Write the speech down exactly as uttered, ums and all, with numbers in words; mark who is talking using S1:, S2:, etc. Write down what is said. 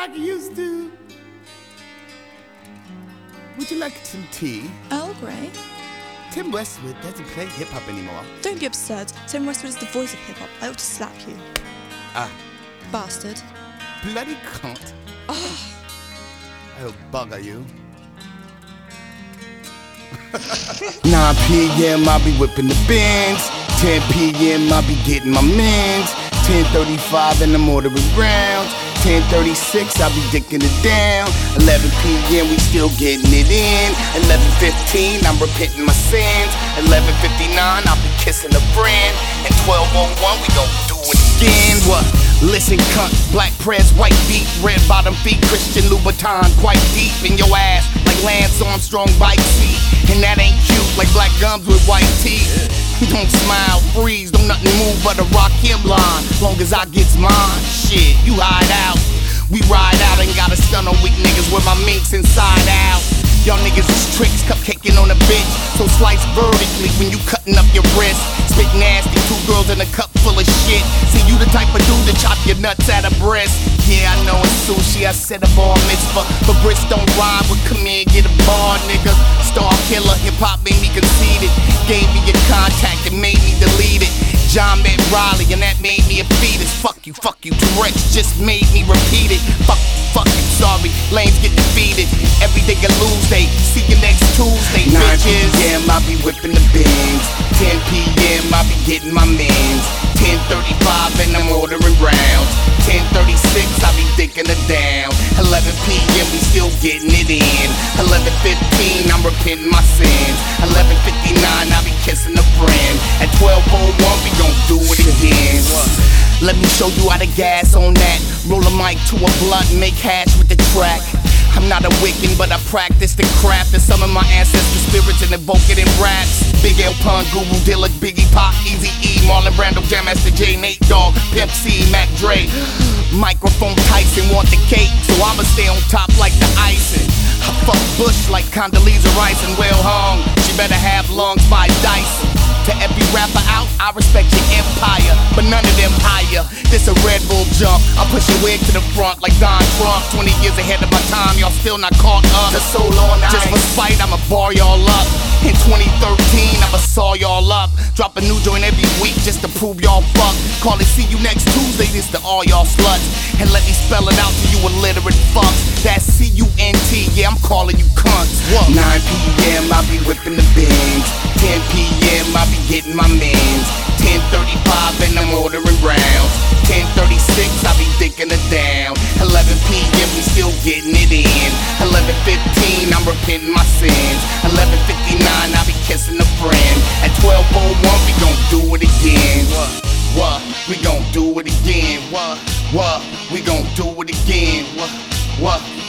S1: like you used to. Would you like some tea?
S2: Earl Grey?
S1: Tim Westwood doesn't play hip-hop anymore.
S2: Don't be absurd. Tim Westwood is the voice of hip-hop. I ought to slap you.
S1: Ah.
S2: Bastard.
S1: Bloody cunt.
S2: Oh.
S1: I'll bugger you. nine p.m. I'll be whipping the bins. ten p.m. I'll be getting my mins. ten thirty-five and I'm ordering rounds. ten thirty-six I'll be dicking it down. eleven p.m. we still getting it in. eleven fifteen I'm repenting my sins. eleven fifty-nine I'll be kissing a friend. And twelve oh one we gon' do it again. What? Listen, cunt, black press, white beat, red bottom feet, Christian Louboutin, quite deep in your ass, like Lance Armstrong bike seat. And that ain't cute, like black gums with white teeth. Don't smile, freeze, don't nothing move but a Rakim line. Long as I gets mine, shit, you hide out. We ride out and got a stun on weak niggas with my minks inside out. Y'all niggas is tricks, cupcaking on a bitch. So slice vertically when you cutting up your wrist. Spit nasty, two girls in a cup full of shit. See, you the type of dude to chop your nuts at a breast. Yeah, I know it's sushi, I said a bar mitzvah. But Brits don't rhyme with come here, get a bar, nigga. Star killer, hip-hop made me conceited. Gave me your contact and made me delete it. John met Riley and that made me a fetus. Fuck you, fuck you, T-Rex just made me repeat it. Fuck you, fuck you, sorry, lames get defeated. Every day a lose day, see you next Tuesday, nine p.m. I'll be whipping the bins. ten p.m. I'll be getting my mins. ten thirty-five and I'm ordering rounds. ten thirty-six I'll be dicking it down. eleven p.m. we still getting it in. eleven fifteen I'm repenting my sins. eleven fifty-nine I'll be kissing a friend. At twelve oh one we gon' do it again. Let me show you how to gas on that. Roll a mic to a blunt and make hash with the track. I'm not a Wiccan, but I practice the craft and some of my ancestors' spirits and evoke it in raps. Big L Pun, Guru Dilla, Biggie Pop, Easy E, Marlon Brando, Jam Master J, Nate Dogg, Pimp C, Mac Dre. Microphone Tyson want the cake, so I'ma stay on top like the icing. I fuck Bush like Condoleezza Rice and well hung. She better have lungs by Dyson. To every rapper out, I respect your empire, but none of them higher. This a Red Bull jump, I push your wig to the front like Don Trump. Twenty years ahead of my time, y'all still not caught up. The soul on ice. Just for spite, I'ma bar y'all up. In twenty thirteen, I'ma saw y'all up. Drop a new joint every week just to prove y'all fuck. Call it see you next Tuesday, this to all y'all sluts. And let me spell it out to you illiterate fucks. That's C U N T, yeah, I'm calling you cunts. What? nine p.m. I'll be whipping the bins. ten p.m. I'll be getting my mins. ten thirty-five and I'm ordering rounds. ten thirty-six I'll be dicking it down. eleven p.m. we still getting it in. eleven fifteen I'm repenting my sins. eleven fifty-nine I'll be kissing a friend. At twelve oh one we gon' do it again. What? What? We gon' do it again. What? What? We gon' do it again. What? What?